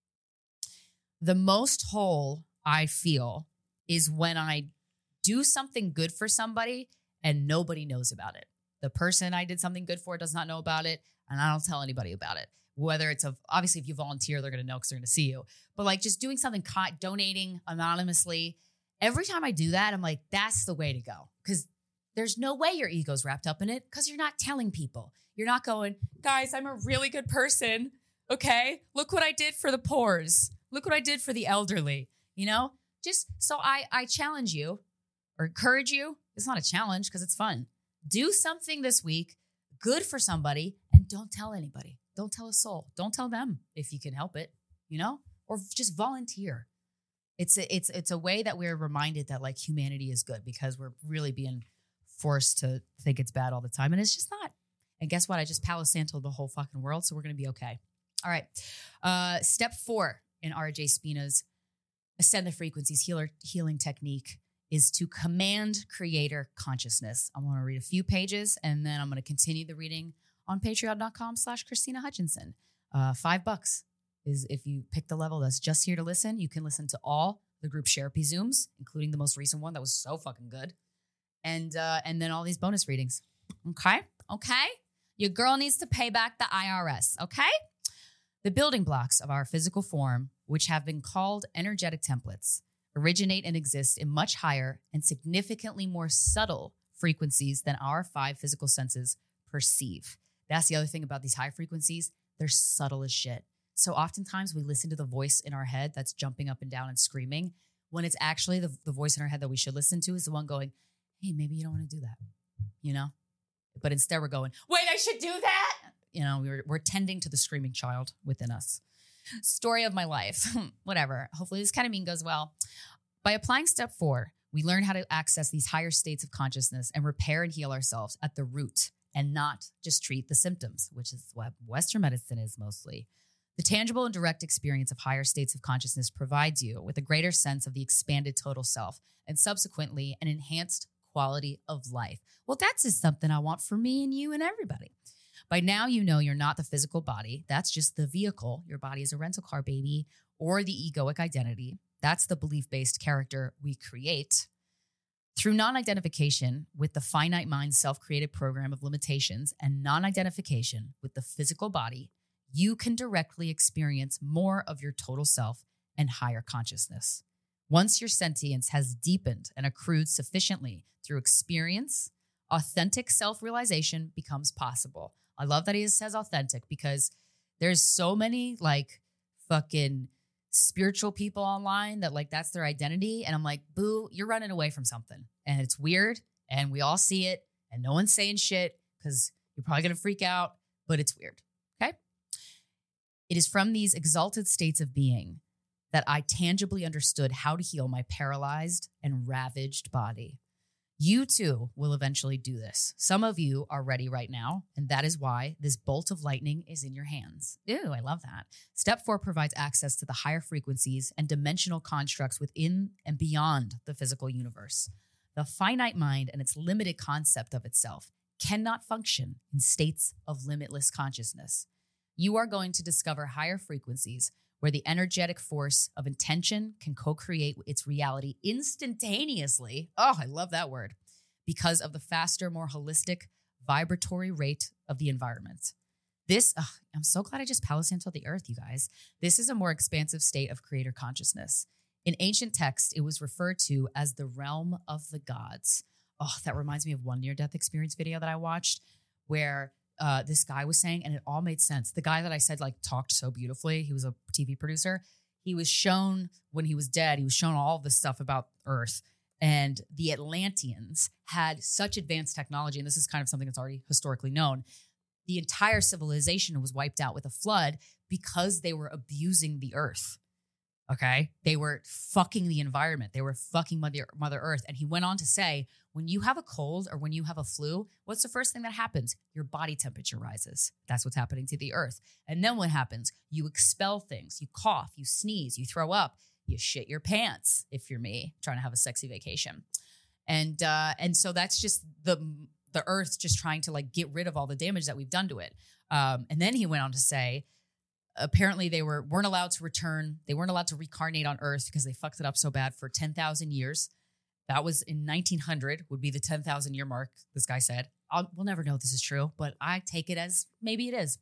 The most whole I feel is when I do something good for somebody and nobody knows about it. The person I did something good for does not know about it, and I don't tell anybody about it. Whether it's a, obviously if you volunteer, they're going to know because they're going to see you. But like just doing something, donating anonymously. Every time I do that, I'm like, that's the way to go. Because there's no way your ego's wrapped up in it because you're not telling people. You're not going, guys, I'm a really good person. Okay, look what I did for the poors. Look what I did for the elderly. You know, just so I, I challenge you or encourage you. It's not a challenge because it's fun. Do something this week, good for somebody, and don't tell anybody. Don't tell a soul. Don't tell them if you can help it, you know, or just volunteer. It's a, it's it's a way that we're reminded that like humanity is good because we're really being forced to think it's bad all the time, and it's just not. And guess what? I just Palo Santo'd the whole fucking world, so we're going to be okay. All right. Uh, step four in R J Spina's Ascend the Frequencies healer, healing technique is to command creator consciousness. I want to read a few pages and then I'm going to continue the reading on patreon.com slash Christina Hutchinson. Uh, five bucks is if you pick the level that's just here to listen. You can listen to all the group Sherapy Zooms, including the most recent one that was so fucking good. And, uh, and then all these bonus readings. Okay. Okay. Your girl needs to pay back the I R S. Okay. The building blocks of our physical form, which have been called energetic templates, originate and exist in much higher and significantly more subtle frequencies than our five physical senses perceive. That's the other thing about these high frequencies. They're subtle as shit. So oftentimes we listen to the voice in our head that's jumping up and down and screaming when it's actually the, the voice in our head that we should listen to is the one going, hey, maybe you don't want to do that, you know? But instead we're going, wait, I should do that. You know, we're, we're tending to the screaming child within us. Story of my life, whatever. Hopefully this kind of mean goes well. By applying step four, we learn how to access these higher states of consciousness and repair and heal ourselves at the root and not just treat the symptoms, which is what Western medicine is mostly. The tangible and direct experience of higher states of consciousness provides you with a greater sense of the expanded total self and subsequently an enhanced quality of life. Well, that's just something I want for me and you and everybody. By now, you know you're not the physical body. That's just the vehicle. Your body is a rental car, baby, or the egoic identity. That's the belief-based character we create. Through non-identification with the finite mind's self-created program of limitations and non-identification with the physical body, you can directly experience more of your total self and higher consciousness. Once your sentience has deepened and accrued sufficiently through experience, authentic self-realization becomes possible. I love that he says authentic because there's so many like fucking spiritual people online that like that's their identity. And I'm like, boo, you're running away from something. And it's weird. And we all see it. And no one's saying shit because you're probably going to freak out, but it's weird. Okay. It is from these exalted states of being that I tangibly understood how to heal my paralyzed and ravaged body. You too will eventually do this. Some of you are ready right now, and that is why this bolt of lightning is in your hands. Ew, I love that. Step four provides access to the higher frequencies and dimensional constructs within and beyond the physical universe. The finite mind and its limited concept of itself cannot function in states of limitless consciousness. You are going to discover higher frequencies where the energetic force of intention can co-create its reality instantaneously. Oh, I love that word. Because of the faster, more holistic, vibratory rate of the environment. This, ugh, I'm so glad I just Palo Santo the earth, you guys. This is a more expansive state of creator consciousness. In ancient texts, it was referred to as the realm of the gods. Oh, that reminds me of one near-death experience video that I watched where uh, this guy was saying, and it all made sense. The guy that I said like talked so beautifully, he was a T V producer. He was shown when he was dead, he was shown all of this stuff about Earth. And the Atlanteans had such advanced technology, and this is kind of something that's already historically known. The entire civilization was wiped out with a flood because they were abusing the earth. Okay? They were fucking the environment. They were fucking Mother, Mother Earth. And he went on to say, when you have a cold or when you have a flu, what's the first thing that happens? Your body temperature rises. That's what's happening to the earth. And then what happens? You expel things. You cough, you sneeze, you throw up, you shit your pants, if you're me, trying to have a sexy vacation. And uh, and so that's just the the earth just trying to like get rid of all the damage that we've done to it. Um, and then he went on to say, apparently they were, weren't allowed to return. They weren't allowed to reincarnate on Earth because they fucked it up so bad for ten thousand years. That was in nineteen hundred would be the ten thousand year mark, this guy said. I'll, we'll never know if this is true, but I take it as maybe it is.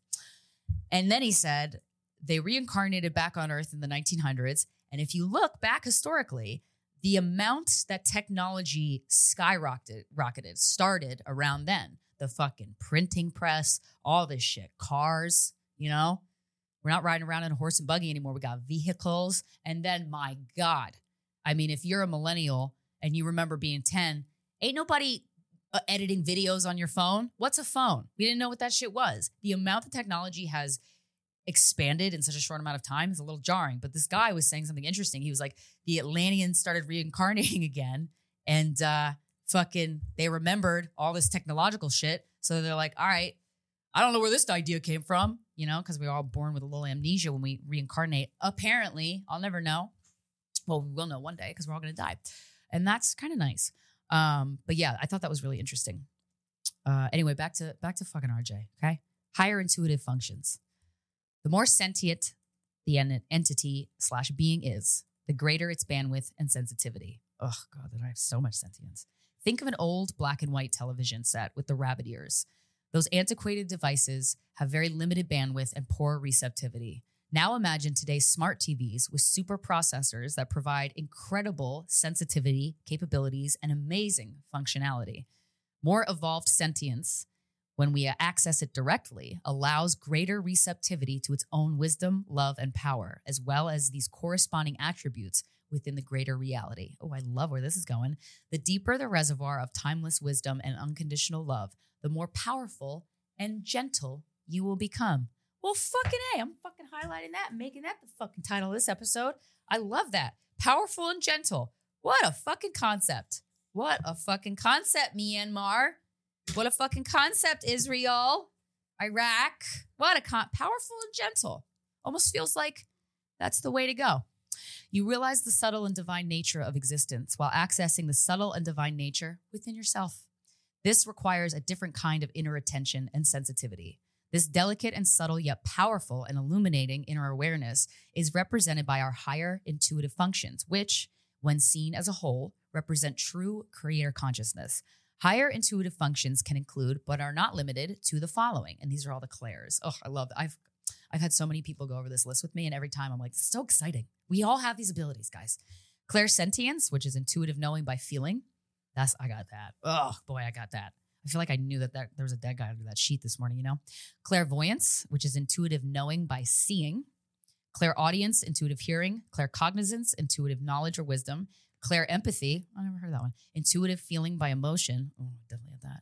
And then he said they reincarnated back on Earth in the nineteen hundreds. And if you look back historically, the amount that technology skyrocketed rocketed started around then. The fucking printing press, all this shit, cars, you know? We're not riding around in a horse and buggy anymore. We got vehicles. And then, my God, I mean, if you're a millennial and you remember being ten, ain't nobody uh, editing videos on your phone. What's a phone? We didn't know what that shit was. The amount that technology has expanded in such a short amount of time is a little jarring. But this guy was saying something interesting. He was like, the Atlanteans started reincarnating again. And uh, fucking, they remembered all this technological shit. So they're like, all right, I don't know where this idea came from, you know, because we were all born with a little amnesia when we reincarnate. Apparently, I'll never know. Well, we will know one day because we're all going to die. And that's kind of nice. Um, but yeah, I thought that was really interesting. Uh, anyway, back to back to fucking R J, okay? Higher intuitive functions. The more sentient the en- entity slash being is, the greater its bandwidth and sensitivity. Oh, God, I have so much sentience. Think of an old black and white television set with the rabbit ears. Those antiquated devices have very limited bandwidth and poor receptivity. Now imagine today's smart T Vs with super processors that provide incredible sensitivity, capabilities, and amazing functionality. More evolved sentience, when we access it directly, allows greater receptivity to its own wisdom, love, and power, as well as these corresponding attributes within the greater reality. Oh, I love where this is going. The deeper the reservoir of timeless wisdom and unconditional love, the more powerful and gentle you will become. Well, fucking A, I'm fucking highlighting that and making that the fucking title of this episode. I love that. Powerful and gentle. What a fucking concept. What a fucking concept, Myanmar. What a fucking concept, Israel. Iraq. What a con- powerful and gentle. Almost feels like that's the way to go. You realize the subtle and divine nature of existence while accessing the subtle and divine nature within yourself. This requires a different kind of inner attention and sensitivity. This delicate and subtle yet powerful and illuminating inner awareness is represented by our higher intuitive functions, which, when seen as a whole, represent true creator consciousness. Higher intuitive functions can include, but are not limited to, the following. And these are all the clairs. Oh, I love that. I've I've had so many people go over this list with me, and every time I'm like, this is so exciting. We all have these abilities, guys. Clairsentience, which is intuitive knowing by feeling. That's, I got that. Oh, boy, I got that. I feel like I knew that, that there was a dead guy under that sheet this morning, you know? Clairvoyance, which is intuitive knowing by seeing. Clairaudience, intuitive hearing. Claircognizance, intuitive knowledge or wisdom. Clairempathy, I never heard that one. Intuitive feeling by emotion. Oh, I definitely have that.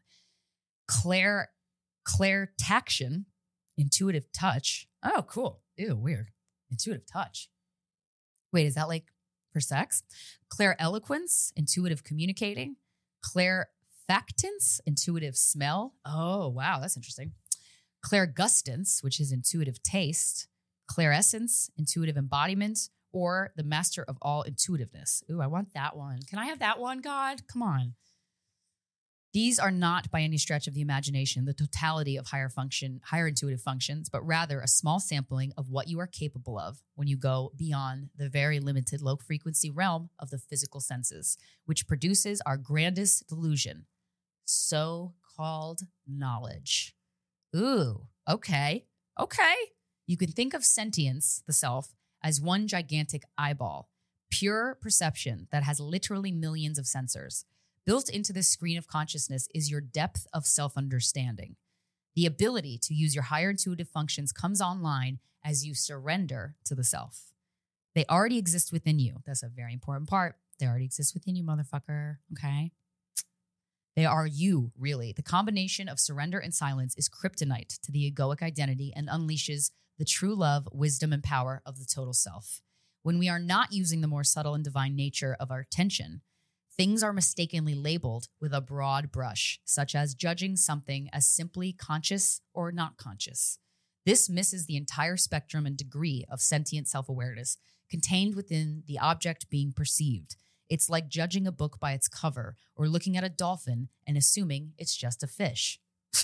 Clair, clairtaction, intuitive touch. Oh, cool. Ew, weird. Intuitive touch. Wait, is that like for sex? Claireloquence, intuitive communicating. Clairfactance, intuitive smell. Oh, wow, that's interesting. Clairgustance, which is intuitive taste. Clairessence, intuitive embodiment. Or the master of all intuitiveness. Ooh, I want that one. Can I have that one, God? Come on. These are not by any stretch of the imagination the totality of higher function, higher intuitive functions, but rather a small sampling of what you are capable of when you go beyond the very limited low frequency realm of the physical senses, which produces our grandest delusion, so-called knowledge. Ooh, okay, okay. You can think of sentience, the self, as one gigantic eyeball, pure perception that has literally millions of sensors. Built into this screen of consciousness is your depth of self-understanding. The ability to use your higher intuitive functions comes online as you surrender to the self. They already exist within you. That's a very important part. They already exist within you, motherfucker. Okay? They are you, really. The combination of surrender and silence is kryptonite to the egoic identity and unleashes the true love, wisdom, and power of the total self. When we are not using the more subtle and divine nature of our attention, things are mistakenly labeled with a broad brush, such as judging something as simply conscious or not conscious. This misses the entire spectrum and degree of sentient self-awareness contained within the object being perceived. It's like judging a book by its cover or looking at a dolphin and assuming it's just a fish.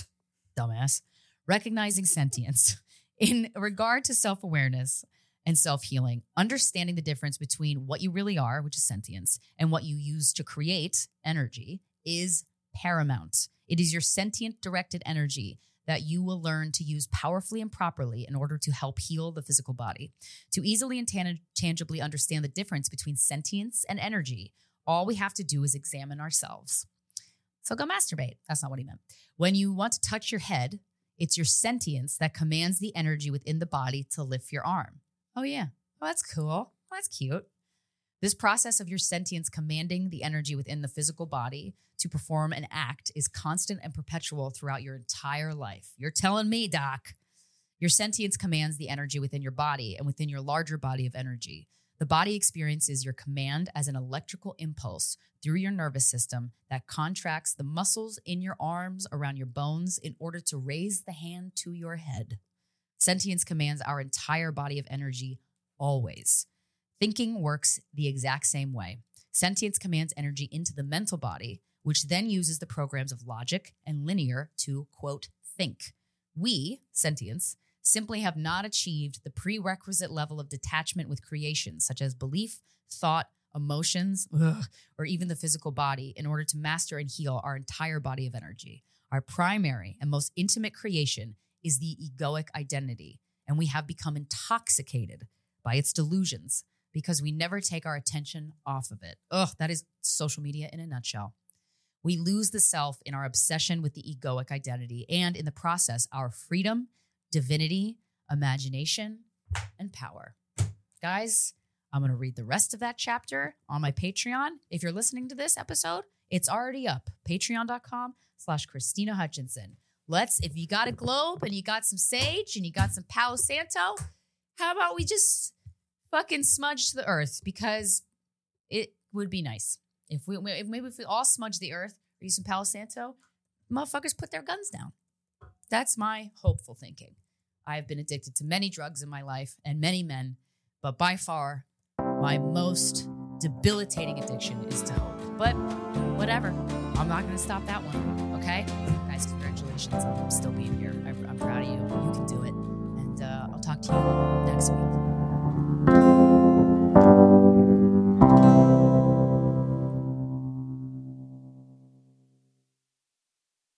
Dumbass. Recognizing sentience. In regard to self-awareness and self-healing, understanding the difference between what you really are, which is sentience, and what you use to create energy is paramount. It is your sentient directed energy that you will learn to use powerfully and properly in order to help heal the physical body. To easily and tan- tangibly understand the difference between sentience and energy, all we have to do is examine ourselves. So go masturbate. That's not what he meant. When you want to touch your head, it's your sentience that commands the energy within the body to lift your arm. Oh, yeah. Oh, that's cool. Oh, that's cute. This process of your sentience commanding the energy within the physical body to perform an act is constant and perpetual throughout your entire life. You're telling me, Doc. Your sentience commands the energy within your body and within your larger body of energy. The body experiences your command as an electrical impulse through your nervous system that contracts the muscles in your arms around your bones in order to raise the hand to your head. Sentience commands our entire body of energy always. Thinking works the exact same way. Sentience commands energy into the mental body, which then uses the programs of logic and linear to, quote, think. We, sentience, simply have not achieved the prerequisite level of detachment with creation, such as belief, thought, emotions, ugh, or even the physical body, in order to master and heal our entire body of energy. Our primary and most intimate creation is the egoic identity, and we have become intoxicated by its delusions because we never take our attention off of it. Ugh, that is social media in a nutshell. We lose the self in our obsession with the egoic identity and, in the process, our freedom, divinity, imagination, and power. Guys, I'm going to read the rest of that chapter on my Patreon. If you're listening to this episode, it's already up. Patreon.com slash Christina Hutchinson. Let's, if you got a globe and you got some sage and you got some Palo Santo, how about we just fucking smudge the earth? Because it would be nice. If we if maybe if we all smudge the earth or use some Palo Santo, motherfuckers put their guns down. That's my hopeful thinking. I have been addicted to many drugs in my life and many men, but by far, my most debilitating addiction is to hope. But whatever. I'm not going to stop that one, okay? Guys, congratulations on still being